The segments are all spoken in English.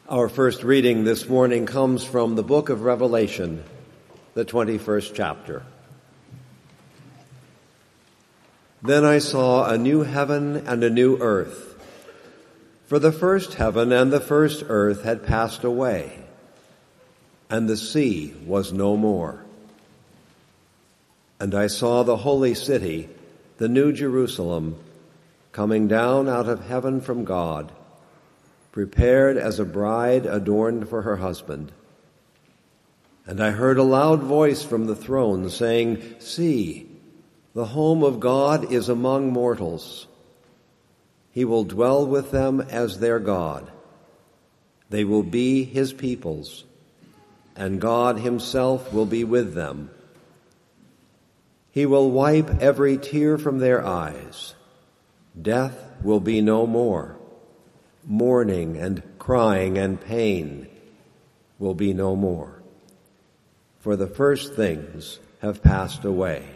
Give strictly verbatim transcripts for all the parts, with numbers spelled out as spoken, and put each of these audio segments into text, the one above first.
Our first reading this morning comes from the book of Revelation, the twenty-first chapter. Then I saw a new heaven and a new earth, for the first heaven and the first earth had passed away, and the sea was no more. And I saw the holy city, the new Jerusalem, coming down out of heaven from God, prepared as a bride adorned for her husband. And I heard a loud voice from the throne saying, "See, the home of God is among mortals. He will dwell with them as their God. They will be his peoples, and God himself will be with them. He will wipe every tear from their eyes. Death will be no more. Mourning and crying and pain will be no more, for the first things have passed away."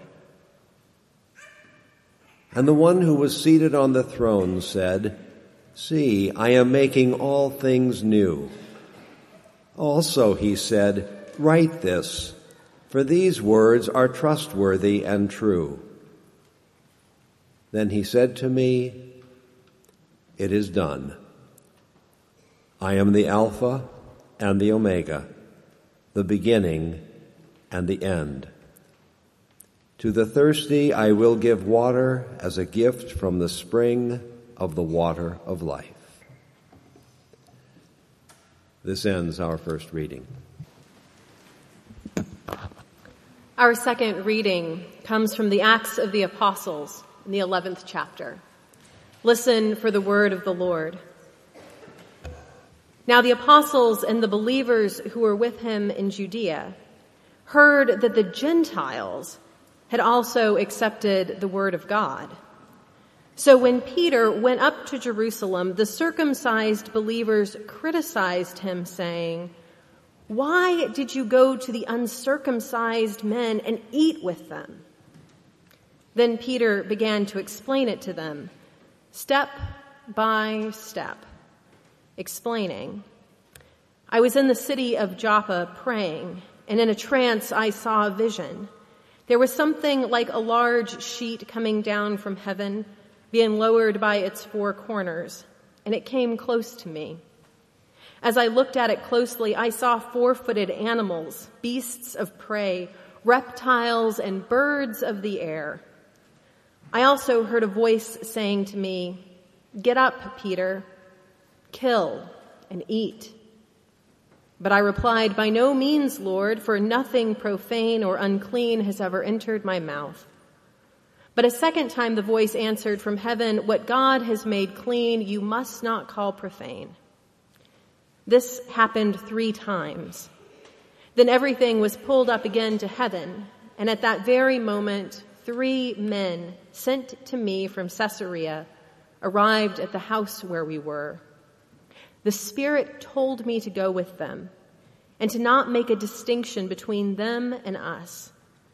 And the one who was seated on the throne said, "See, I am making all things new." Also he said, "Write this, for these words are trustworthy and true." Then he said to me, "It is done. I am the Alpha and the Omega, the beginning and the end. To the thirsty I will give water as a gift from the spring of the water of life." This ends our first reading. Our second reading comes from the Acts of the Apostles in the eleventh chapter. Listen for the word of the Lord. Now the apostles and the believers who were with him in Judea heard that the Gentiles had also accepted the word of God. So when Peter went up to Jerusalem, the circumcised believers criticized him, saying, "Why did you go to the uncircumcised men and eat with them?" Then Peter began to explain it to them, step by step, explaining, "I was in the city of Joppa praying, and in a trance I saw a vision. There was something like a large sheet coming down from heaven, being lowered by its four corners, and it came close to me. As I looked at it closely, I saw four-footed animals, beasts of prey, reptiles, and birds of the air. I also heard a voice saying to me, 'Get up, Peter, kill and eat.' But I replied, 'By no means, Lord, for nothing profane or unclean has ever entered my mouth.' But a second time the voice answered from heaven, 'What God has made clean, you must not call profane.' This happened three times. Then everything was pulled up again to heaven, and at that very moment, three men sent to me from Caesarea arrived at the house where we were. The Spirit told me to go with them and to not make a distinction between them and us.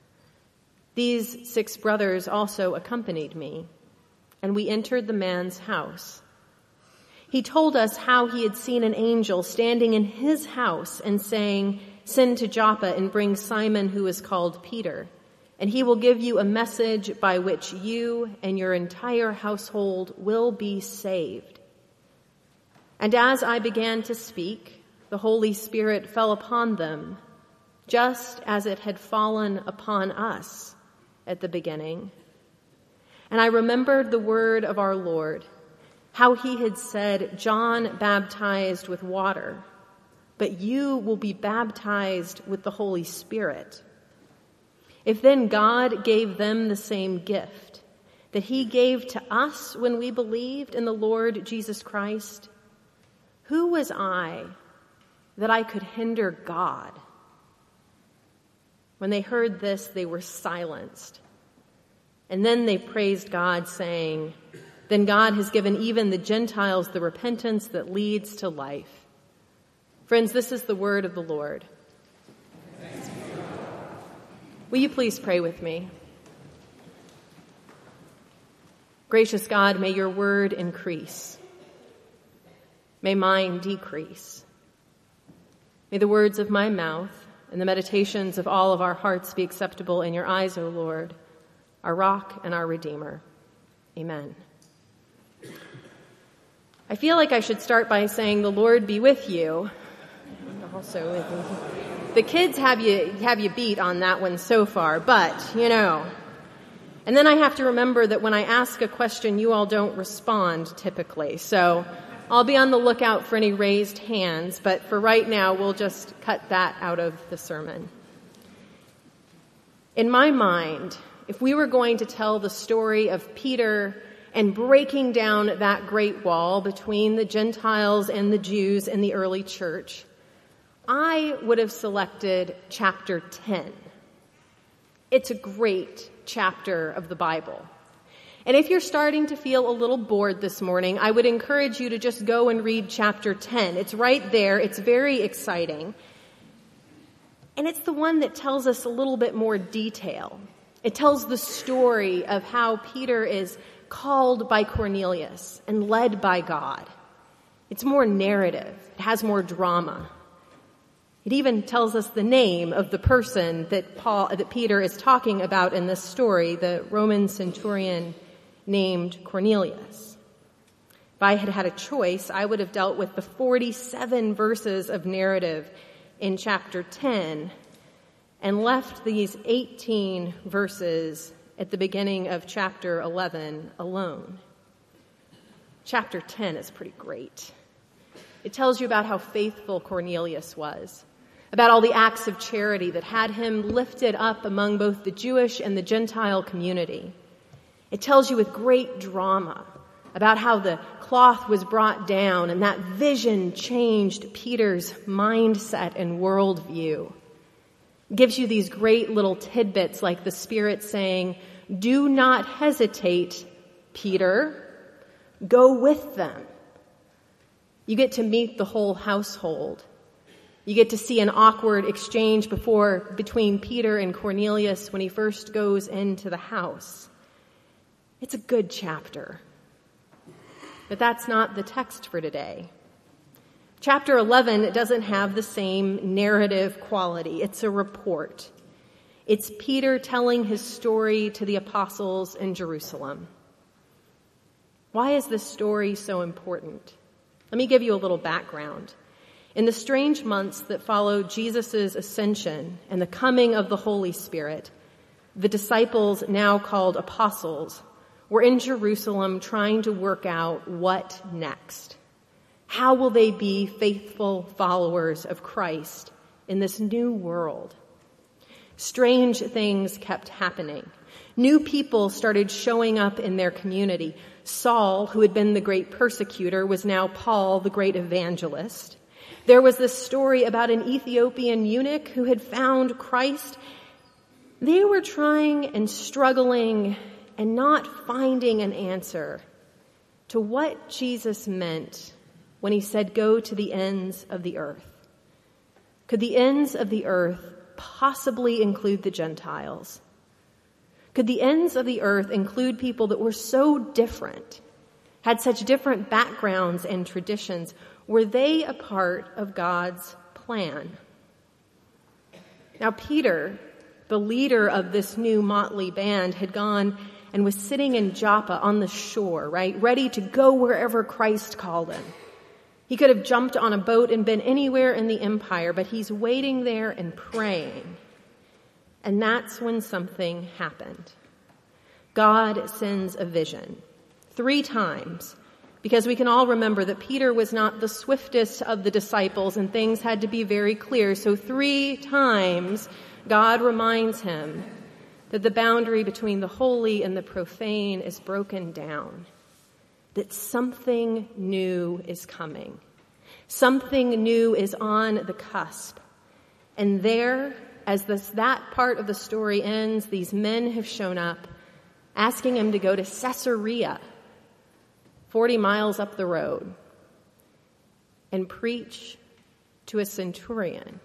These six brothers also accompanied me, and we entered the man's house. He told us how he had seen an angel standing in his house and saying, 'Send to Joppa and bring Simon who is called Peter, and he will give you a message by which you and your entire household will be saved.' And as I began to speak, the Holy Spirit fell upon them, just as it had fallen upon us at the beginning. And I remembered the word of our Lord, how he had said, 'John baptized with water, but you will be baptized with the Holy Spirit.' If then God gave them the same gift that he gave to us when we believed in the Lord Jesus Christ, who was I that I could hinder God?" When they heard this, they were silenced. And then they praised God, saying, "Then God has given even the Gentiles the repentance that leads to life." Friends, this is the word of the Lord. Thanks be to God. Will you please pray with me? Gracious God, may your word increase. May mine decrease. May the words of my mouth and the meditations of all of our hearts be acceptable in your eyes, O Lord, our rock and our Redeemer. Amen. I feel like I should start by saying, the Lord be with you. And also with you. The kids have you, have you beat on that one so far, but, you know. And then I have to remember that when I ask a question, you all don't respond typically. So I'll be on the lookout for any raised hands, but for right now, we'll just cut that out of the sermon. In my mind, if we were going to tell the story of Peter and breaking down that great wall between the Gentiles and the Jews in the early church, I would have selected chapter ten. It's a great chapter of the Bible. And if you're starting to feel a little bored this morning, I would encourage you to just go and read chapter ten. It's right there. It's very exciting. And it's the one that tells us a little bit more detail. It tells the story of how Peter is called by Cornelius and led by God. It's more narrative. It has more drama. It even tells us the name of the person that Paul, that Peter is talking about in this story, the Roman centurion named Cornelius. If I had had a choice, I would have dealt with the forty-seven verses of narrative in chapter ten and left these eighteen verses at the beginning of chapter eleven alone. Chapter ten is pretty great. It tells you about how faithful Cornelius was, about all the acts of charity that had him lifted up among both the Jewish and the Gentile community. It tells you with great drama about how the cloth was brought down and that vision changed Peter's mindset and worldview. It gives you these great little tidbits like the Spirit saying, "Do not hesitate, Peter. Go with them." You get to meet the whole household. You get to see an awkward exchange before between Peter and Cornelius when he first goes into the house. It's a good chapter. But that's not the text for today. Chapter eleven doesn't have the same narrative quality. It's a report. It's Peter telling his story to the apostles in Jerusalem. Why is this story so important? Let me give you a little background. In the strange months that followed Jesus' ascension and the coming of the Holy Spirit, the disciples, now called apostles, were in Jerusalem trying to work out what next. How will they be faithful followers of Christ in this new world? Strange things kept happening. New people started showing up in their community. Saul, who had been the great persecutor, was now Paul, the great evangelist. There was this story about an Ethiopian eunuch who had found Christ. They were trying and struggling and not finding an answer to what Jesus meant when he said, "Go to the ends of the earth." Could the ends of the earth possibly include the Gentiles? Could the ends of the earth include people that were so different, had such different backgrounds and traditions? Were they a part of God's plan? Now, Peter, the leader of this new motley band, had gone and was sitting in Joppa on the shore, right, ready to go wherever Christ called him. He could have jumped on a boat and been anywhere in the empire, but he's waiting there and praying. And that's when something happened. God sends a vision three times, because we can all remember that Peter was not the swiftest of the disciples and things had to be very clear. So three times God reminds him that the boundary between the holy and the profane is broken down, that something new is coming. Something new is on the cusp. And there, as this, that part of the story ends, these men have shown up asking him to go to Caesarea, forty miles up the road, and preach to a centurion.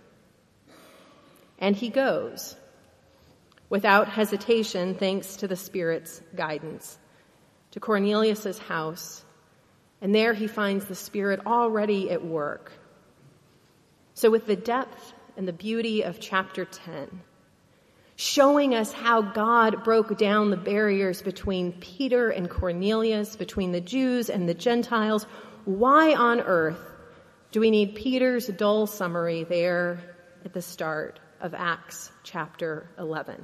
And he goes without hesitation, thanks to the Spirit's guidance, to Cornelius' house. And there he finds the Spirit already at work. So with the depth and the beauty of chapter ten, showing us how God broke down the barriers between Peter and Cornelius, between the Jews and the Gentiles, why on earth do we need Peter's dull summary there at the start of Acts chapter eleven?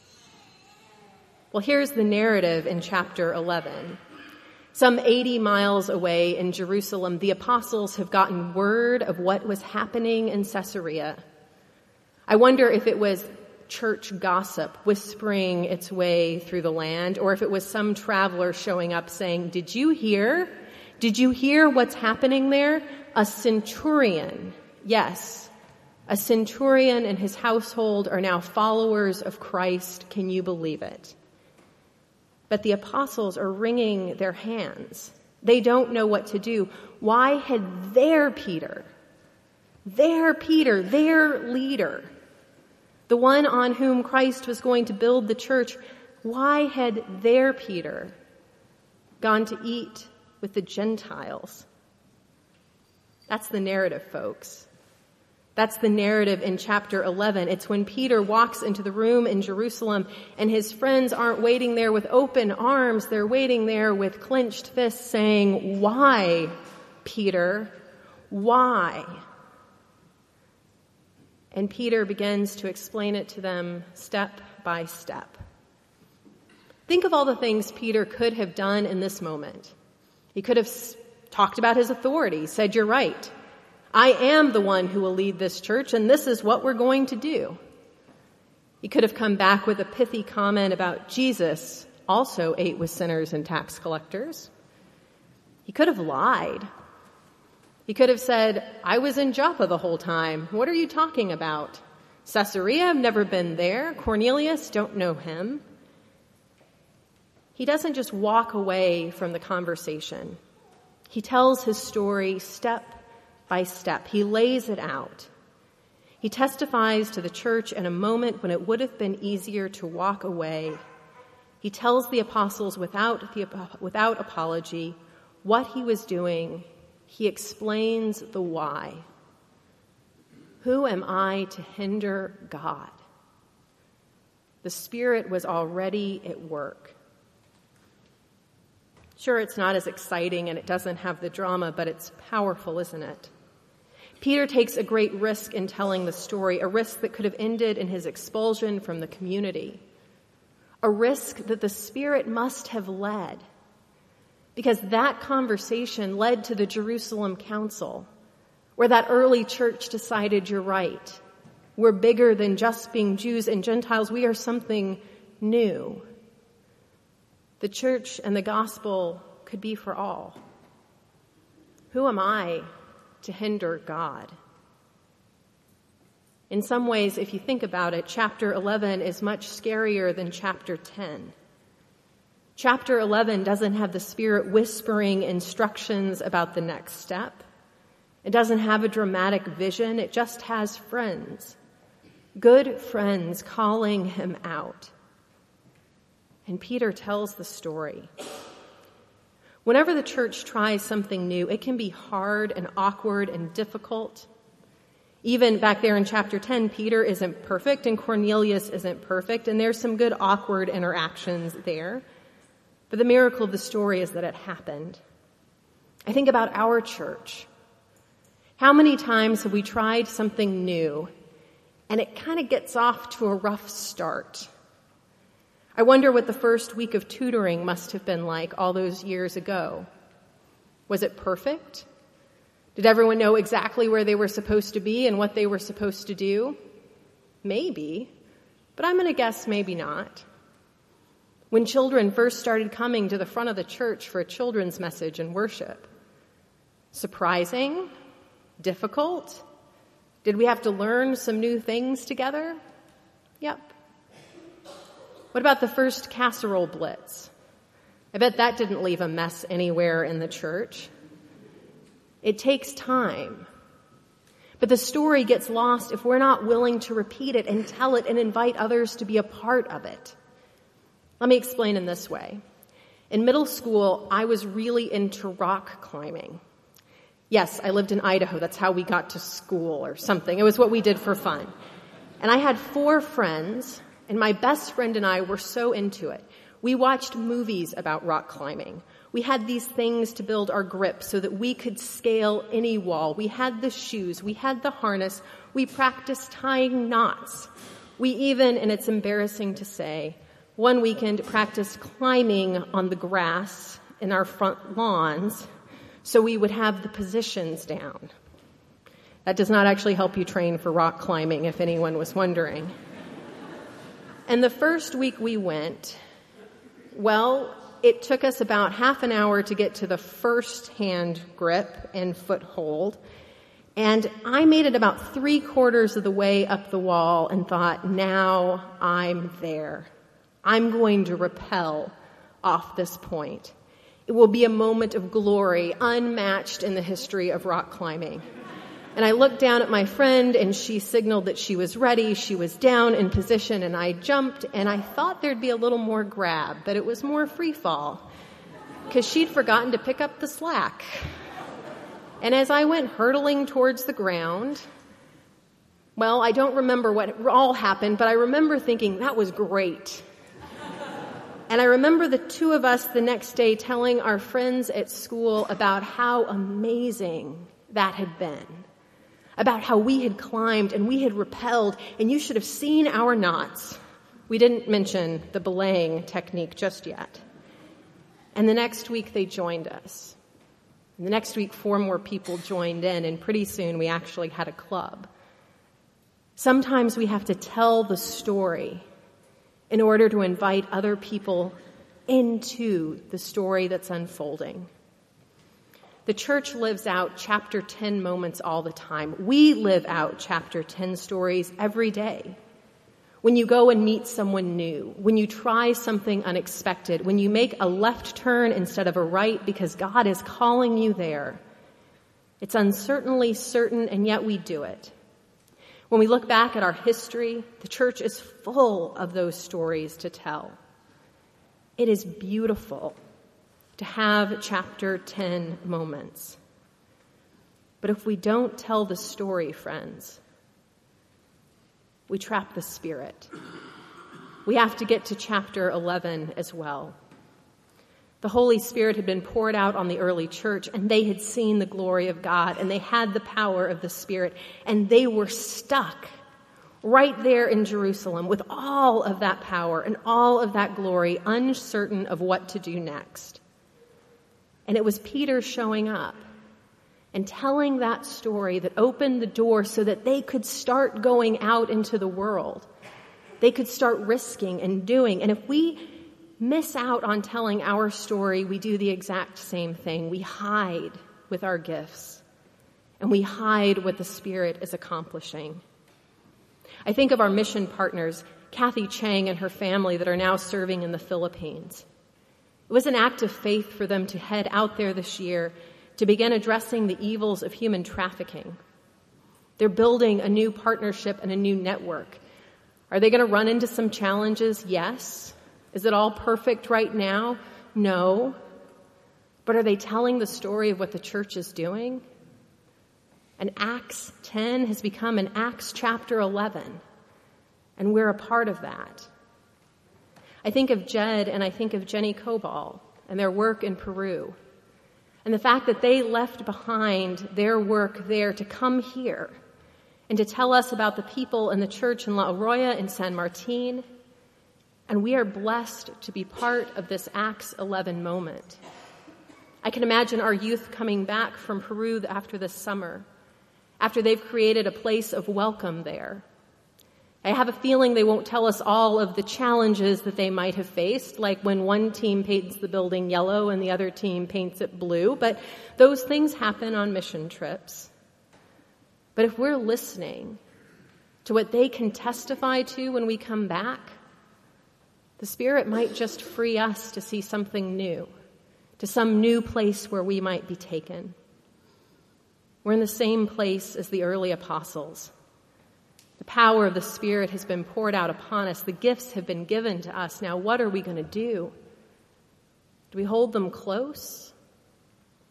Well, here's the narrative in chapter eleven. Some eighty miles away in Jerusalem, the apostles have gotten word of what was happening in Caesarea. I wonder if it was church gossip whispering its way through the land, or if it was some traveler showing up saying, "Did you hear? Did you hear what's happening there? A centurion, yes, a centurion and his household are now followers of Christ. Can you believe it?" But the apostles are wringing their hands. They don't know what to do. Why had their Peter, their Peter, their leader, the one on whom Christ was going to build the church, why had their Peter gone to eat with the Gentiles? That's the narrative, folks. That's the narrative in chapter eleven. It's when Peter walks into the room in Jerusalem and his friends aren't waiting there with open arms. They're waiting there with clenched fists saying, "Why, Peter? Why?" And Peter begins to explain it to them step by step. Think of all the things Peter could have done in this moment. He could have talked about his authority, said, "You're right. I am the one who will lead this church, and this is what we're going to do." He could have come back with a pithy comment about Jesus also ate with sinners and tax collectors. He could have lied. He could have said, "I was in Joppa the whole time. What are you talking about? Caesarea, I've never been there. Cornelius, don't know him." He doesn't just walk away from the conversation. He tells his story step by step. He lays it out. He testifies to the church in a moment when it would have been easier to walk away. He tells the apostles without the, without apology what he was doing. He explains the why. Who am I to hinder God? The Spirit was already at work. Sure, it's not as exciting and it doesn't have the drama, but it's powerful, isn't it? Peter takes a great risk in telling the story, a risk that could have ended in his expulsion from the community, a risk that the Spirit must have led, because that conversation led to the Jerusalem Council, where that early church decided, "You're right. We're bigger than just being Jews and Gentiles. We are something new." The church and the gospel could be for all. Who am I to hinder God? In some ways, if you think about it, chapter eleven is much scarier than chapter ten. Chapter eleven doesn't have the Spirit whispering instructions about the next step. It doesn't have a dramatic vision. It just has friends, good friends calling him out. And Peter tells the story. Whenever the church tries something new, it can be hard and awkward and difficult. Even back there in chapter ten, Peter isn't perfect and Cornelius isn't perfect, and there's some good awkward interactions there. But the miracle of the story is that it happened. I think about our church. How many times have we tried something new and it kind of gets off to a rough start? I wonder what the first week of tutoring must have been like all those years ago. Was it perfect? Did everyone know exactly where they were supposed to be and what they were supposed to do? Maybe, but I'm going to guess maybe not. When children first started coming to the front of the church for a children's message and worship, surprising? Difficult? Did we have to learn some new things together? Yep. What about the first casserole blitz? I bet that didn't leave a mess anywhere in the church. It takes time. But the story gets lost if we're not willing to repeat it and tell it and invite others to be a part of it. Let me explain in this way. In middle school, I was really into rock climbing. Yes, I lived in Idaho. That's how we got to school or something. It was what we did for fun. And I had four friends, and my best friend and I were so into it. We watched movies about rock climbing. We had these things to build our grip so that we could scale any wall. We had the shoes. We had the harness. We practiced tying knots. We even, and it's embarrassing to say, one weekend practiced climbing on the grass in our front lawns so we would have the positions down. That does not actually help you train for rock climbing, if anyone was wondering. And the first week we went, well, it took us about half an hour to get to the first hand grip and foothold. And I made it about three quarters of the way up the wall and thought, now I'm there. I'm going to rappel off this point. It will be a moment of glory unmatched in the history of rock climbing. And I looked down at my friend and she signaled that she was ready. She was down in position and I jumped and I thought there'd be a little more grab, but it was more free fall because she'd forgotten to pick up the slack. And as I went hurtling towards the ground, well, I don't remember what all happened, but I remember thinking that was great. And I remember the two of us the next day telling our friends at school about how amazing that had been, about how we had climbed and we had rappelled, and you should have seen our knots. We didn't mention the belaying technique just yet. And the next week they joined us. And the next week four more people joined in, and pretty soon we actually had a club. Sometimes we have to tell the story in order to invite other people into the story that's unfolding. The church lives out chapter ten moments all the time. We live out chapter ten stories every day. When you go and meet someone new, when you try something unexpected, when you make a left turn instead of a right because God is calling you there, it's uncertainly certain, and yet we do it. When we look back at our history, the church is full of those stories to tell. It is beautiful to have chapter ten moments. But if we don't tell the story, friends, we trap the Spirit. We have to get to chapter eleven as well. The Holy Spirit had been poured out on the early church, and they had seen the glory of God, and they had the power of the Spirit, and they were stuck right there in Jerusalem with all of that power and all of that glory, uncertain of what to do next. And it was Peter showing up and telling that story that opened the door so that they could start going out into the world. They could start risking and doing. And if we miss out on telling our story, we do the exact same thing. We hide with our gifts, and we hide what the Spirit is accomplishing. I think of our mission partners, Kathy Chang and her family that are now serving in the Philippines. It was an act of faith for them to head out there this year to begin addressing the evils of human trafficking. They're building a new partnership and a new network. Are they going to run into some challenges? Yes. Is it all perfect right now? No. But are they telling the story of what the church is doing? And Acts ten has become an Acts chapter eleven, and we're a part of that. I think of Jed and I think of Jenny Cobal and their work in Peru, and the fact that they left behind their work there to come here and to tell us about the people in the church in La Arroya and San Martin. And we are blessed to be part of this Acts eleven moment. I can imagine our youth coming back from Peru after this summer, after they've created a place of welcome there. I have a feeling they won't tell us all of the challenges that they might have faced, like when one team paints the building yellow and the other team paints it blue, but those things happen on mission trips. But if we're listening to what they can testify to when we come back, the Spirit might just free us to see something new, to some new place where we might be taken. We're in the same place as the early apostles. The power of the Spirit has been poured out upon us. The gifts have been given to us. Now, what are we going to do? Do we hold them close?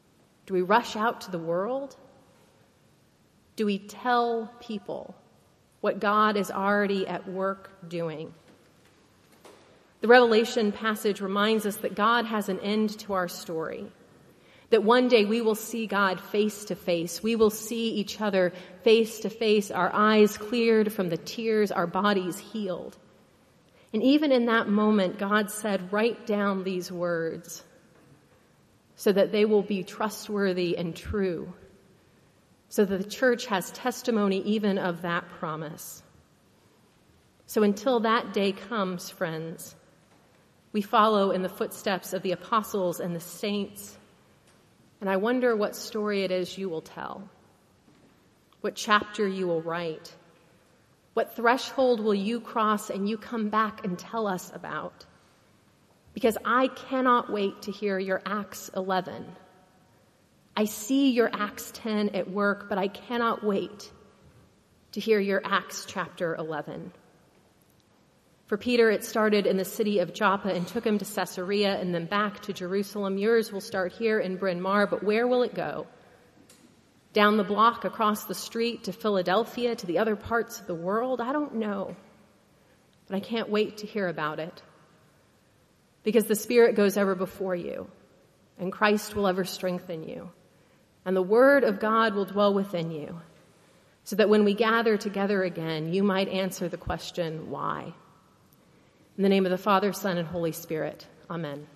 Do we rush out to the world? Do we tell people what God is already at work doing? The Revelation passage reminds us that God has an end to our story, that one day we will see God face to face. We will see each other face to face, our eyes cleared from the tears, our bodies healed. And even in that moment, God said, write down these words so that they will be trustworthy and true, so that the church has testimony even of that promise. So until that day comes, friends, we follow in the footsteps of the apostles and the saints. And I wonder what story it is you will tell, what chapter you will write, what threshold will you cross and you come back and tell us about? Because I cannot wait to hear your Acts eleven. I see your Acts ten at work, but I cannot wait to hear your Acts chapter eleven. For Peter, it started in the city of Joppa and took him to Caesarea and then back to Jerusalem. Yours will start here in Bryn Mawr, but where will it go? Down the block, across the street, to Philadelphia, to the other parts of the world? I don't know, but I can't wait to hear about it. Because the Spirit goes ever before you, and Christ will ever strengthen you, and the Word of God will dwell within you, so that when we gather together again, you might answer the question, why? In the name of the Father, Son, and Holy Spirit, amen.